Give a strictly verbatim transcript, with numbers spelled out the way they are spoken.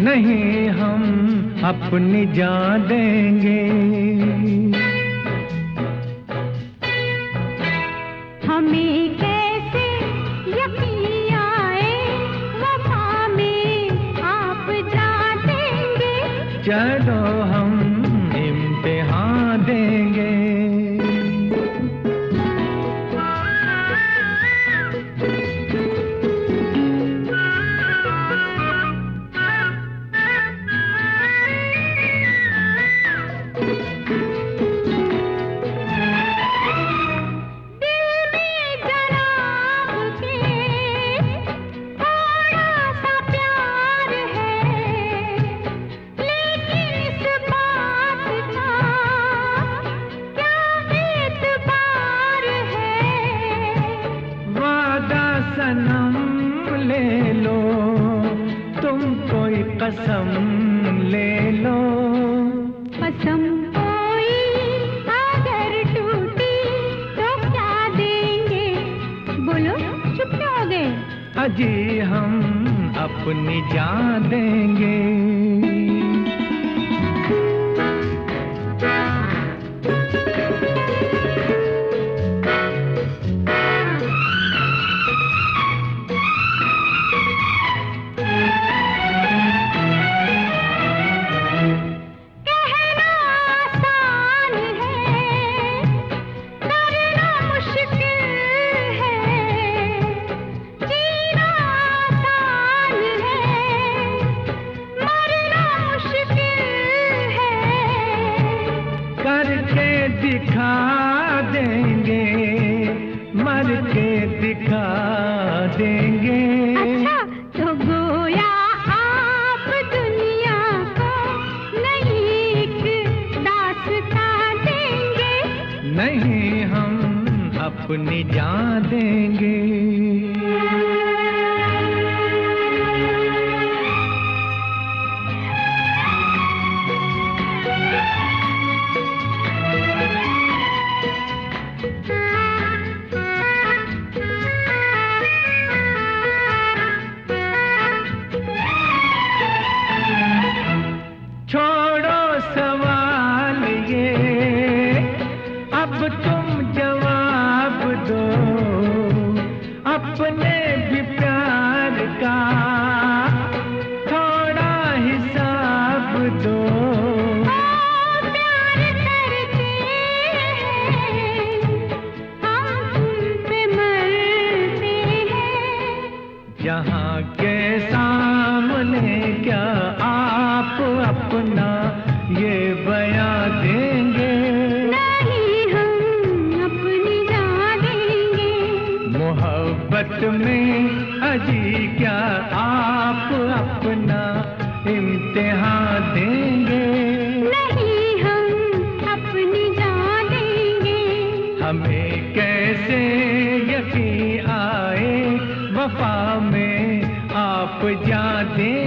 नहीं हम अपनी जान देंगे। हमें कैसे यकीन आए वफा में आप जान देंगे। चलो हम इम्तिहान देंगे। सनम ले लो तुम कोई कसम ले लो। कसम कोई अगर टूटी तो क्या देंगे? बोलो चुप क्यों हो गए? अजी हम अपनी जान देंगे। करके दिखा देंगे, मर के दिखा देंगे। अच्छा तो गोया आप दुनिया को नई एक दास्तां देंगे। नहीं हम अपनी जान देंगे। छोड़ो सवाल ये अब तुम जवाब दो, अपने भी प्यार का थोड़ा हिसाब दो। प्यार करते हैं हम तुम पे मरते हैं। जहाँ के सामने क्या आप अपना ये बयां देंगे? नहीं हम अपनी जान देंगे। मोहब्बत में अजी क्या आप अपना इम्तिहान देंगे? नहीं हम अपनी जान देंगे। हमें कैसे यकीन आए वफा में आप जान देंगे।